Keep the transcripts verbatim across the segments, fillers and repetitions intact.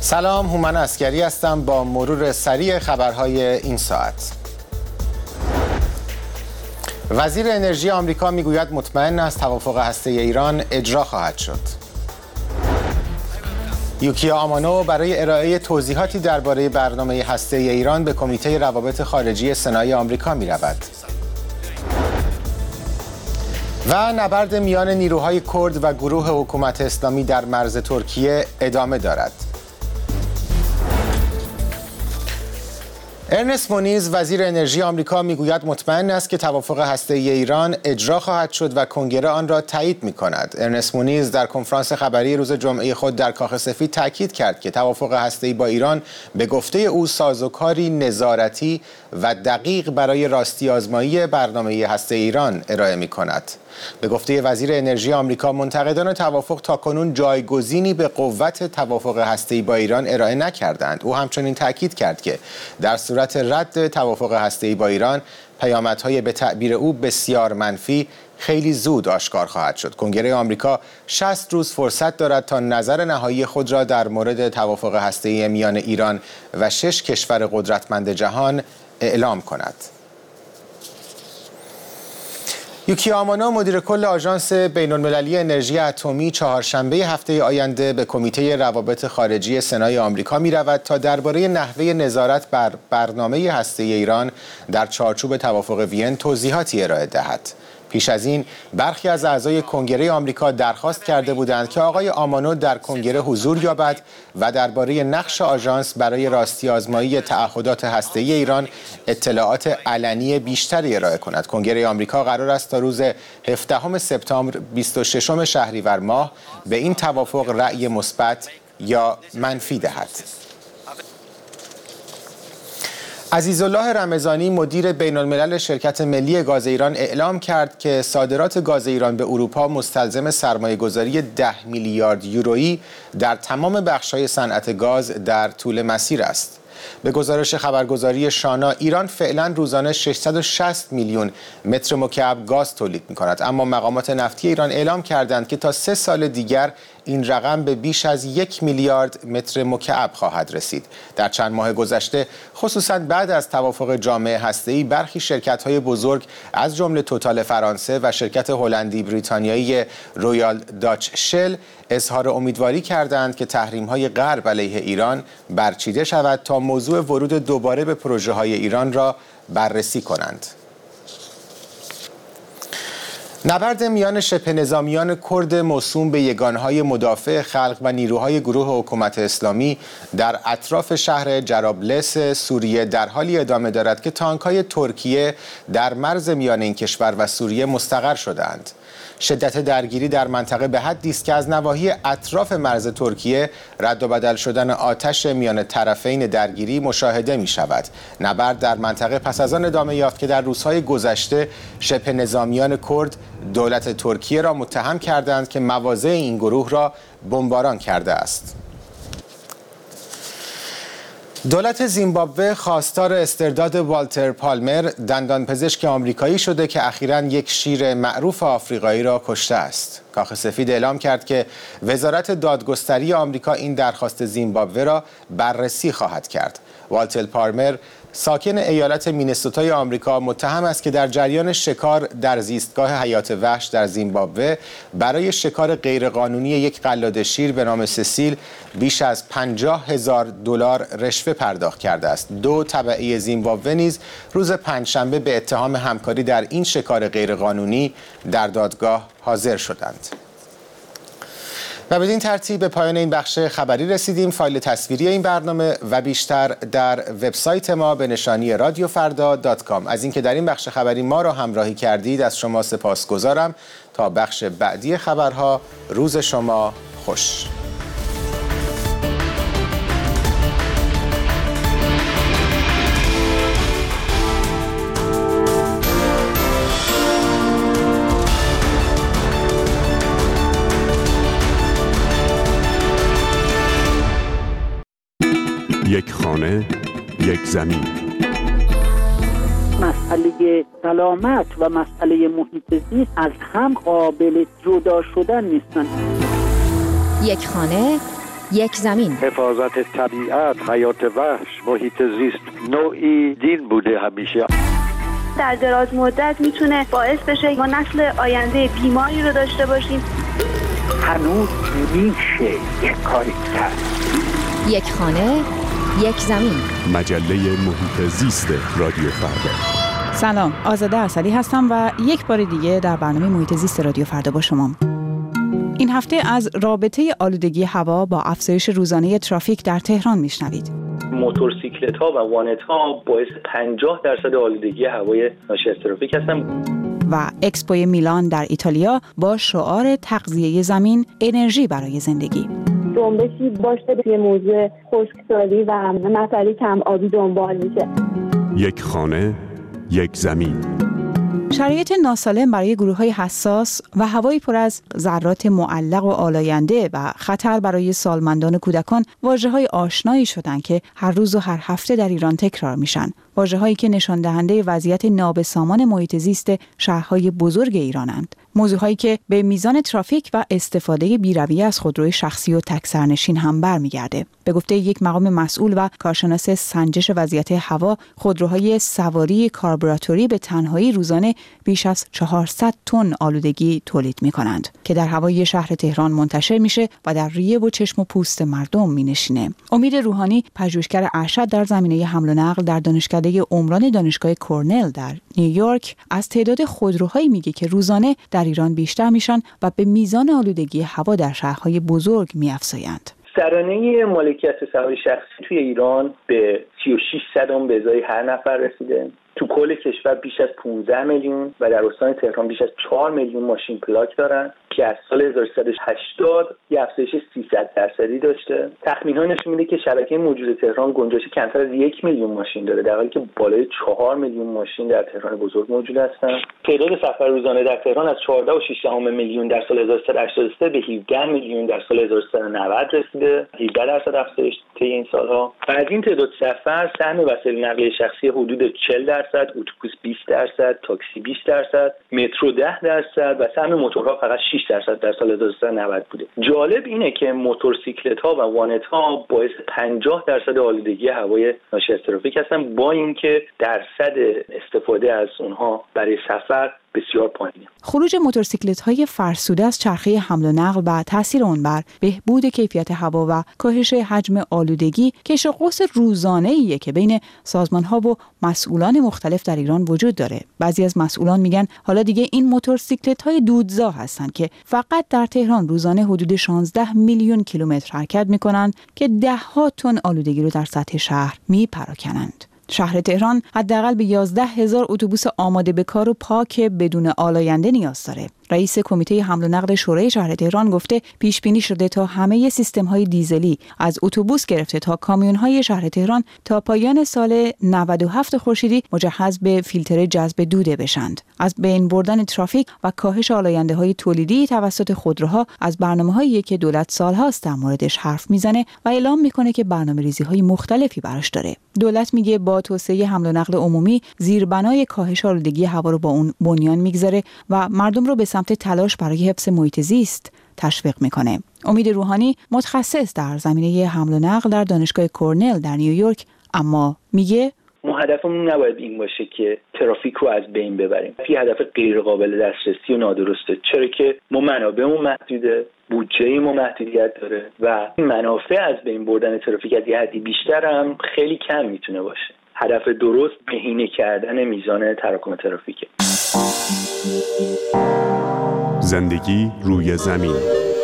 سلام، هومن عسکری هستم با مرور سریع خبرهای این ساعت. وزیر انرژی آمریکا میگوید مطمئن است توافق هسته‌ای ایران اجرا خواهد شد. یوکیا آمانو برای ارائه توضیحاتی درباره برنامه هسته‌ای ایران به کمیته روابط خارجی سنای آمریکا می‌رود. و نبرد میان نیروهای کرد و گروه حکومت اسلامی در مرز ترکیه ادامه دارد. ارنست مونیز وزیر انرژی آمریکا میگوید مطمئن است که توافق هسته‌ای ایران اجرا خواهد شد و کنگره آن را تایید می‌کند. ارنست مونیز در کنفرانس خبری روز جمعه خود در کاخ سفید تاکید کرد که توافق هسته‌ای با ایران به گفته او سازوکاری نظارتی و دقیق برای راستی آزمایی برنامه هسته‌ای ایران ارائه می‌کند. به گفته وزیر انرژی آمریکا منتقدان توافق تاکنون جایگزینی به قوت توافق هسته‌ای با ایران ارائه نکردند. او همچنین تاکید کرد که در صورت رد توافق هسته‌ای با ایران پیامدهای به تعبیر او بسیار منفی خیلی زود آشکار خواهد شد. کنگره آمریکا شصت روز فرصت دارد تا نظر نهایی خود را در مورد توافق هسته‌ای میان ایران و شش کشور قدرتمند جهان اعلام کند. یوکیا آمانو مدیر کل آژانس بین‌المللی انرژی اتمی چهارشنبه هفته آینده به کمیته روابط خارجی سنای آمریکا می رود تا درباره نحوه نظارت بر برنامه هسته‌ای ایران در چارچوب توافق وین توضیحاتی ارائه دهد. پیش از این برخی از اعضای کنگره آمریکا درخواست کرده بودند که آقای آمانو در کنگره حضور یابد و درباره نقش آژانس برای راستی آزمایی تعهدات هسته‌ای ایران اطلاعات علنی بیشتری ارائه کند. کنگره آمریکا قرار است تا روز هفدهم سپتامبر بیست و ششم شهریور ماه به این توافق رأی مثبت یا منفی دهد. عزیزالله رمضانی مدیر بین‌الملل شرکت ملی گاز ایران اعلام کرد که صادرات گاز ایران به اروپا مستلزم سرمایه‌گذاری ده میلیارد یورویی در تمام بخش‌های صنعت گاز در طول مسیر است. به گزارش خبرگزاری شانا ایران فعلا روزانه ششصد و شصت میلیون متر مکعب گاز تولید می‌کند، اما مقامات نفتی ایران اعلام کردند که تا سه سال دیگر این رقم به بیش از یک میلیارد متر مکعب خواهد رسید. در چند ماه گذشته خصوصا بعد از توافق جامعه هسته‌ای برخی شرکت‌های بزرگ از جمله توتال فرانسه و شرکت هلندی بریتانیایی رویال داچ شل اظهار امیدواری کردند که تحریم‌های غرب علیه ایران برچیده شود تا موضوع ورود دوباره به پروژه‌های ایران را بررسی کنند. نبرد میان شبه نظامیان کرد موسوم به یگانهای مدافع خلق و نیروهای گروه حکومت اسلامی در اطراف شهر جرابلس سوریه در حالی ادامه دارد که تانک‌های ترکیه در مرز میان این کشور و سوریه مستقر شدند. شدت درگیری در منطقه به حدی است که از نواحی اطراف مرز ترکیه رد و بدل شدن آتش میان طرفین درگیری مشاهده می شود. نبرد در منطقه پس از آن ادامه یافت که در روزهای گذشته شبه نظامیان کرد دولت ترکیه را متهم کردند که مواضع این گروه را بمباران کرده است. دولت زیمبابوه خواستار استرداد والتر پالمر دندانپزشک آمریکایی شده که اخیراً یک شیر معروف آفریقایی را کشته است. کاخ سفید اعلام کرد که وزارت دادگستری آمریکا این درخواست زیمبابوه را بررسی خواهد کرد. والتر پالمر ساکن ایالت مینسوتای آمریکا متهم است که در جریان شکار در زیستگاه حیات وحش در زیمبابوه برای شکار غیرقانونی یک قلاده شیر به نام سسیل بیش از پنجاه هزار دلار رشوه پرداخت کرده است. دو تبعه زیمبابوه نیز روز پنجشنبه به اتهام همکاری در این شکار غیرقانونی در دادگاه حاضر شدند. و بدین ترتیب به پایان این بخش خبری رسیدیم. فایل تصویری این برنامه و بیشتر در وبسایت ما به نشانی رادیو فردا دات کام. از اینکه در این بخش خبری ما را همراهی کردید از شما سپاسگزارم. تا بخش بعدی خبرها روز شما خوش. یک خانه، یک زمین. مسئله سلامت و مسئله محیط زیست از هم قابل جدا شدن نیستن. یک خانه، یک زمین. حفاظت طبیعت، حیات وحش، محیط زیست نوعی دین بوده همیشه. در دراز مدت میتونه باعث بشه ما نسل آینده بیماری رو داشته باشیم. هنوز میشه یک کاری کرد. یک خانه، یک زمین. مجله محیط زیست رادیو فردا. سلام، آزاده اسدی هستم و یک بار دیگه در برنامه محیط زیست رادیو فردا با شما. این هفته از رابطه آلودگی هوا با افزایش روزانه ترافیک در تهران میشنوید. موتورسیکلت ها و وانت ها باعث پنجاه درصد آلودگی هوای ناشی از ترافیک هستند. و اکسپوی میلان در ایتالیا با شعار تغذیه زمین، انرژی برای زندگی. جنبشی باشه توی موضوع خشکسالی و مسئله کم آبی دنبال میشه. یک خانه، یک زمین. شرایط ناسالم برای گروه‌های حساس و هوایی پر از ذرات معلق و آلاینده و خطر برای سالمندان و کودکان واژه‌های آشنایی شدند که هر روز و هر هفته در ایران تکرار میشن. واژه‌هایی که نشان دهنده وضعیت نابسامان محیط زیست شهرهای بزرگ ایرانند. موضوعهایی که به میزان ترافیک و استفاده بی‌رویه از خودروی شخصی و تک سرنشین هم برمیگرده. به گفته یک مقام مسئول و کارشناس سنجش وضعیت هوا، خودروهای سواری کاربراتوری به تنهایی روزانه بیش از چهارصد تن آلودگی تولید می‌کنند که در هوای شهر تهران منتشر میشه و در ریه و چشم و پوست مردم می‌نشینه. امید روحانی، پژوهشگر ارشد در زمینه حمل و نقل در دانشکده عمران دانشگاه کورنل در نیویورک، از تعداد خودروهایی میگه که روزانه در ایران بیشتر میشن و به میزان آلودگی هوا در شهرهای بزرگ میافزایند. سرانه مالکیت سواری شخصی توی ایران به سی و شش صدم به ازای هر نفر رسیده. تو کل کشور بیش از پانزده میلیون و در استان تهران بیش از چهار میلیون ماشین پلاک دارن که از سال هزار و سیصد و هشتاد یه افزایش سیصد درصدی داشته. تخمین‌ها نشون میده که شبکه موجود تهران گنجایش کمتر از یک میلیون ماشین داره، در حالی که بالای چهار میلیون ماشین در تهران بزرگ موجود هستن. تعداد سفر روزانه در تهران از چهارده و شش دهم میلیون در سال هزار و سیصد و هشتاد و سه به هفده میلیون در سال هزار و سیصد و نود رسیده، هفده درصد افزایش طی این سالها. و از این تعداد سفر سهم وسایل نقلیه شخصی حدود چهل درصد، اتوبوس بیست درصد، تاکسی بیست درصد، مترو ده درصد و سهم موتورها فقط شش درصد در سال هزار و سیصد و نود بوده. جالب اینه که موتورسیکلت ها و وانت ها باعث پنجاه درصد آلودگی هوای ناشی از ترافیک هستن، با اینکه درصد استفاده از اونها برای سفر بسیار پایینه. خروج موتورسیکلت‌های فرسوده از چرخه حمل و نقل و تاثیر اون بر بهبود کیفیت هوا و کاهش حجم آلودگی کش و قوس روزانه‌ایه که بین سازمان‌ها و مسئولان مختلف در ایران وجود داره. بعضی از مسئولان میگن حالا دیگه این موتورسیکلت‌های دودزا هستن که فقط در تهران روزانه حدود شانزده میلیون کیلومتر حرکت می‌کنن که ده‌ها تن آلودگی رو در سطح شهر میپراکنند. شهر تهران حداقل به یازده هزار اتوبوس آماده به کار و پاک بدون آلاینده نیاز داره. رئیس کمیته حمل و نقل شورای شهر تهران گفته پیش بینی شده تا همه سیستم‌های دیزلی از اتوبوس گرفته تا کامیون‌های شهر تهران تا پایان سال نود و هفت خورشیدی مجهز به فیلتر جذب دوده بشند. از بین بردن ترافیک و کاهش آلاینده‌های تولیدی توسط خودروها از برنامه‌هایی که دولت سال‌هاست در موردش حرف میزنه و اعلام میکنه که برنامه‌ریزی‌های مختلفی براش داره. دولت میگه با توسعه حمل و نقل عمومی زیربنای کاهش آلودگی هوا رو با اون بنیان میگذاره و مردم رو به سمت تلاش برای حفظ محیط زیست تشویق میکنه. امید روحانی، متخصص در زمینه حمل و نقل در دانشگاه کورنل در نیویورک، اما میگه ما هدفمون نباید این باشه که ترافیک رو از بین ببریم. این هدف غیر قابل دسترسی و نادرسته، چرا که ما منابعمون محدوده، بودجه ما محدودیت داره و منافع از بین بردن ترافیک از یه حدی بیشتر هم خیلی کم میتونه باشه. هدف درست بهینه کردن میزان تراکم ترافیکه. زندگی روی زمین.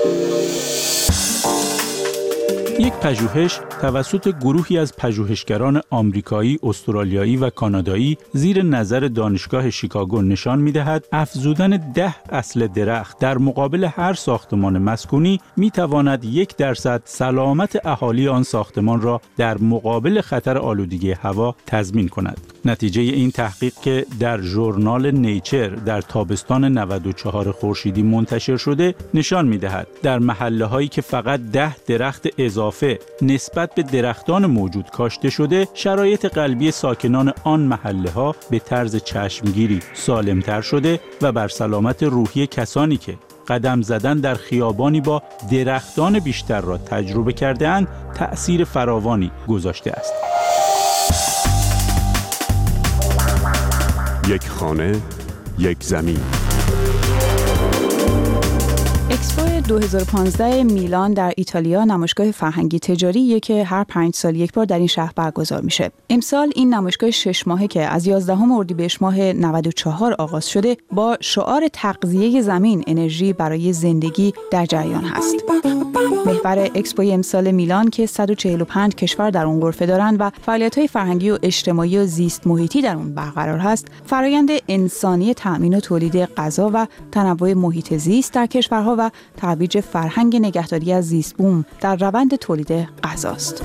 یک پژوهش توسط گروهی از پژوهشگران آمریکایی، استرالیایی و کانادایی زیر نظر دانشگاه شیکاگو نشان می‌دهد افزودن ده اصل درخت در مقابل هر ساختمان مسکونی می‌تواند یک درصد سلامت اهالی آن ساختمان را در مقابل خطر آلودگی هوا تضمین کند. نتیجه این تحقیق که در ژورنال نیچر در تابستان نود و چهار خورشیدی منتشر شده نشان می‌دهد در محله‌هایی که فقط ده درخت اضافه نسبت به درختان موجود کاشته شده، شرایط قلبی ساکنان آن محله‌ها به طرز چشمگیری سالمتر شده و بر سلامت روحی کسانی که قدم زدن در خیابانی با درختان بیشتر را تجربه کرده‌اند، تأثیر فراوانی گذاشته است. یک خانه، یک زمین. اکسپو دو هزار و پانزده میلان در ایتالیا نمایشگاه فرهنگی تجاریه که هر پنج سال یک بار در این شهر برگزار میشه. امسال این نمایشگاه شش ماهه که از یازدهم اردیبهشت ماه نود و چهار آغاز شده با شعار تغذیه زمین، انرژی برای زندگی در جریان هست. محور اکسپو امسال میلان که صد و چهل و پنج کشور در اون غرفه دارند و فعالیت‌های فرهنگی و اجتماعی و زیست محیطی در اون برقرار هست، فرآیند انسانی تأمین و تولید غذا و تنوع محیط زیست در کشورها و ترویج فرهنگ نگهداری از زیست بوم در روند تولید غذاست.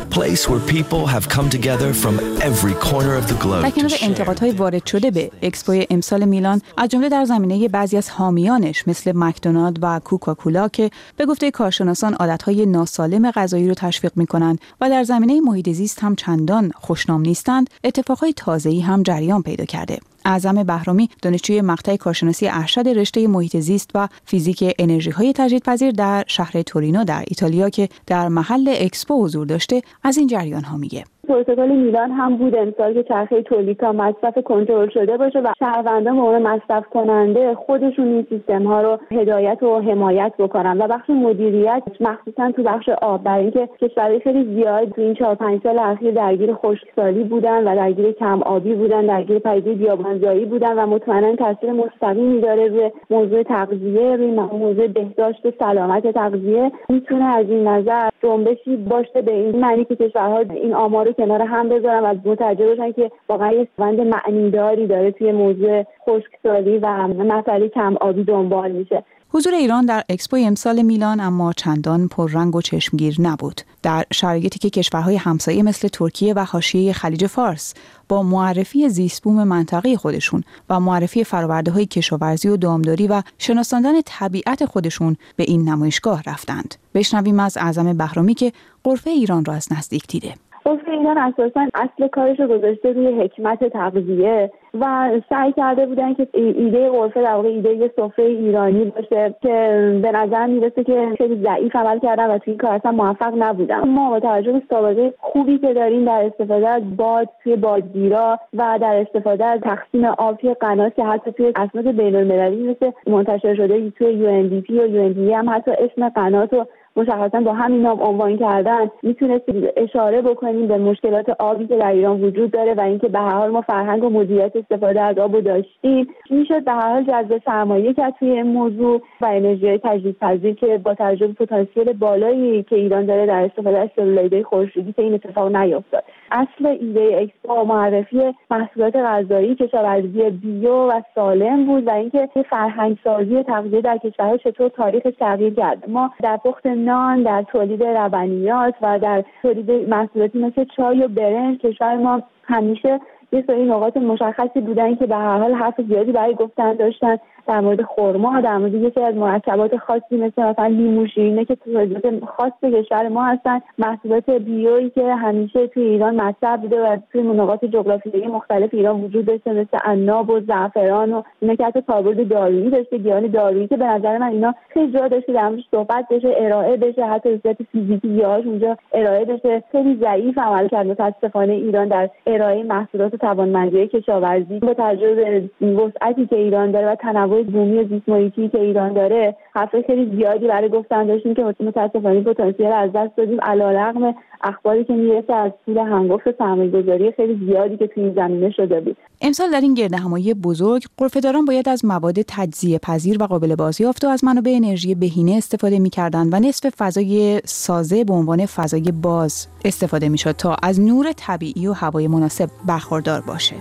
در کنار انتقادهای وارد شده به اکسپو امسال میلان، از جمله در زمینه بعضی از حامیانش مثل مکدونالد و کوکاکولا که به گفته کارشناسان عادتهای ناسالم غذایی رو تشویق می‌کنند و در زمینه محیط زیست هم چندان خوشنام نیستند، اتفاقای تازه‌ای هم جریان پیدا کرده. اعظم بهرامی، دانشجوی مقطع کارشناسی ارشد رشته محیط زیست و فیزیک انرژی‌های تجدیدپذیر در شهر تورینو در ایتالیا که در محل اکسپو حضور داشته، از این جریان‌ها میگه. پروتکل میلان هم بود امسال که چرخه تولید تا مصرف کنترل شده باشه و شهروندان به عنوان مصرف کننده خودشون این سیستم ها رو هدایت و حمایت بکنن و بخش مدیریت مخصوصا تو بخش آب، برای اینکه کشورهای خیلی زیاد تو این چهار پنج سال اخیر درگیر خشکسالی بودن و درگیر کم آبی بودن، درگیر پدیده بیابانزایی بودن و مطمئنا تاثیر مستقیمی داره روی موضوع تغذیه، روی موضوع بهداشت و سلامت تغذیه. میتونه از این نظر جنبشی باشه به این معنی که کشورها این آمار کنار هم بذارم و متوجه بشن که واقعا یه روند معنیداری داره توی موضوع خشکسالی و مسئله کم آبی دنبال میشه. حضور ایران در اکسپو امسال میلان اما چندان پررنگ و چشمگیر نبود. در شرایطی که کشورهای همسایه مثل ترکیه و حاشیه خلیج فارس با معرفی زیستبوم منطقه خودشون و معرفی فرآورده‌های کشاورزی و دامداری و شناساندن طبیعت خودشون به این نمایشگاه رفتند. بشنویم از اعظم بهرامی که غرفه ایران را از نزدیک دیده. غرفه ایران اساساً اصل کارش رو گذاشته روی حکمت تغذیه و سعی کرده بودن که ایده غرفه در واقع ایده یه سفره ایرانی باشه که به نظر میرسه که خیلی ضعیف عمل کردن و توی این کار اصلا موفق نبودن. ما با توجه به سابقه خوبی که داریم در استفاده از باد توی بادگیرا و در استفاده از تقسیم آب توی قنات که حتی توی اسناد بین‌المللی مثل منتشر شده توی یو ان دی پی و یو ان دی هم حتی اسم قنات رو مشخصا با همین نام عنوان کردن، میتونستیم اشاره بکنیم به مشکلات آبی که در ایران وجود داره و اینکه به هر حال ما فرهنگ و مدیریت استفاده از آب رو داشتیم. میشد به هر حال جذب سرمایه کرد توی این موضوع و انرژی تجدیدپذیر که با توجه به پتانسیل بالایی که ایران داره در استفاده از سلولایدهای خورشیدی که این اتفاق نیفتاد. اصل ایده اکسپو معرفی محصولات غذایی کشاورزی بیو و سالم بود و اینکه فرهنگ سازی تغذیه در کشورها چطور تاریخ تغییر کرد. ما در پخت نان، در تولید لبنیات و در تولید محصولاتی مثل چای و برنج کشور ما همیشه یه سری نقاط مشخصی بودن که به هر حال حرف زیادی برای گفتن داشتن. در مورد خرما، در مورد یکی از مرکبات خاصی مثل مثلا لیمو شیرینه که تولیدات خاص کشور ما هستن، محصولات بیویی که همیشه توی ایران مطرح بوده و توی نقاط جغرافیایی مختلف ایران وجود داشته مثل عناب و زعفران و اینا که حتی کاربرد دارویی داشته، گیاهان دارویی که به نظر من اینا خیلی جا داشته در موردش صحبت بشه، ارائه بشه، حتی به صورت فیزیکی گیاهاش اونجا ارائه بشه. خیلی ضعیف عمل کرد متاسفانه ایران در ارائه محصولات و توانمندی کشاورزی. با توجه به وسعتی که ایران داره و تنوع بومی زیست محیطی که ایران داره، حرف خیلی زیادی برای گفتن داشتیم که متاسفانه پتانسیل از دست دادیم، علیرغم اخباری که میرسه از طول هنگفت سرمایه‌گذاری خیلی زیادی که توی این زمینه شده بود. امسال در این گردهمایی بزرگ غرفه‌داران باید از مواد تجزیه پذیر و قابل بازیافت و از منابع انرژی بهینه استفاده می‌کردند و نصف فضای سازه به عنوان فضای باز استفاده می‌شد تا از نور طبیعی و هوای مناسب برخوردار باشه.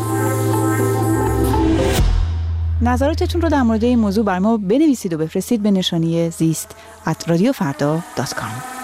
نظراتتون رو در مورد این موضوع بر ما بنویسید و بفرستید به نشانی زیست ات رادیو فردا دات کام.